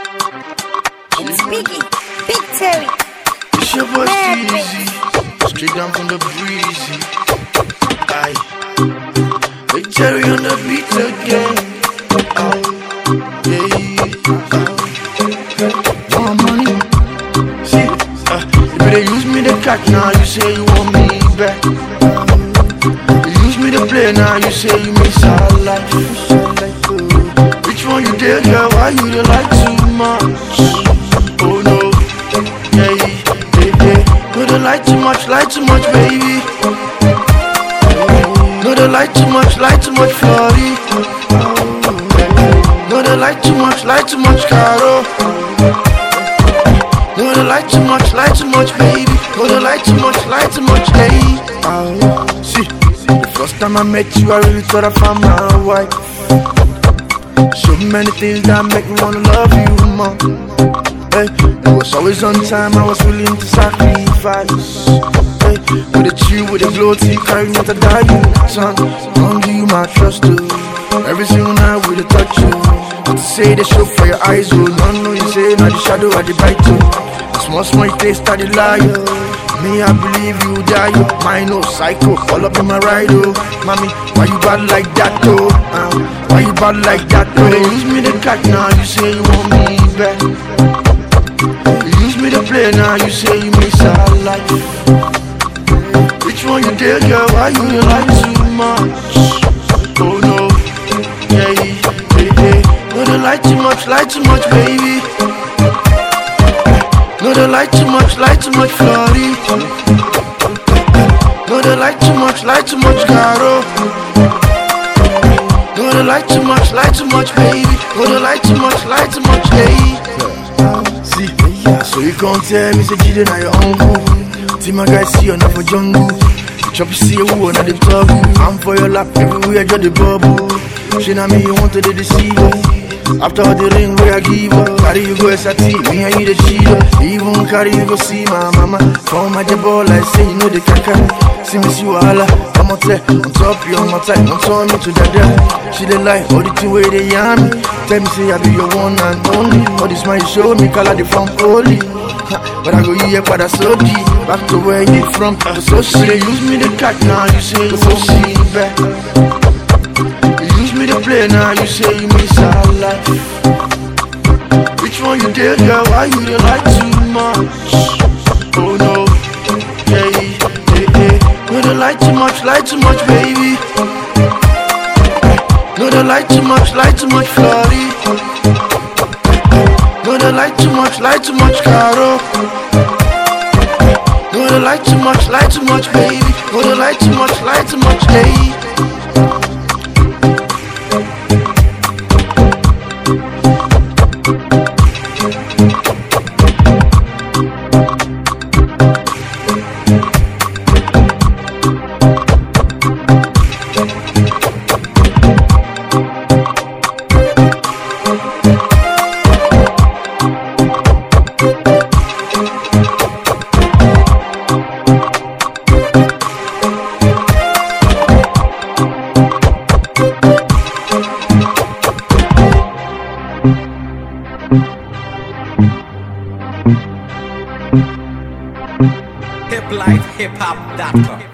It's Biggie, Big Terry. It's your boy Easy, straight down from the breezy. Aye, Big Terry on the beat again. Aye, yeah. More money. See, you better use me to catch now. You say you want me back. You use me to play now. You say you miss our life. Which one you did, girl? Why you don't like too much? Oh no, yeah, yeah. No, don't like too much, baby. No, don't like too much, Florty. No, don't like too much, Caro. No, don't like too much, baby. No, don't like too much, hey. See, the first time I met you, I really thought I found my wife. So many things that make me wanna love you more. Hey, you was always on time, I was willing to sacrifice. Hey, with a chill, with a glow, till you carry me to die, you son. Don't give you my trust too. Every single night with a touch you. Not to say the show for your eyes, oh. No, you say, not the shadow, I the bite too. Small you taste, I the liar. Me, I believe you die, oh. Mine, no psycho, all up in my ride, oh. Mommy, why you bad like that, oh? Why you bad like that, oh? You use me to catch now, you say you want me back. You use me to play now, you say you miss our life. Which one you did, girl? Why you don't like too much? Oh no, yeah, yeah. No, don't like too much, baby. No, don't like too much, Florty. No, don't like too much, Caro. No, don't like too much, baby. No, don't like too much, hey. See, so you can't tell me, say Jide na your uncle. See my guys see you not for jungle. Chop you see you who not the talk. I'm for your lap, everywhere you're the bubble. She na me you wanted to deceive her. After all the ring where I give her, carry you go SAT, me and you the cheater. Even carry you go see my mama. From my ball, I say you know the kaka. See me see wahala, I'm on top you on my time, don't turn me to that girl. She the lie, all the two way they yam me. Tell me say I be your one and only. All this man you show me, color the from holy. But I go here for the so deep, back to where you from. So she use me the cat now, you say you so see back. Me to play now, you say you miss our life. Which one you did, girl? Why you don't like too much? Oh no, yeah, yeah. No, don't like too much, baby. No, don't like too much, Florty. No, don't like too much, Caro. No, don't like too much, baby. No, don't like too much, hey. hiplifehip-hop.com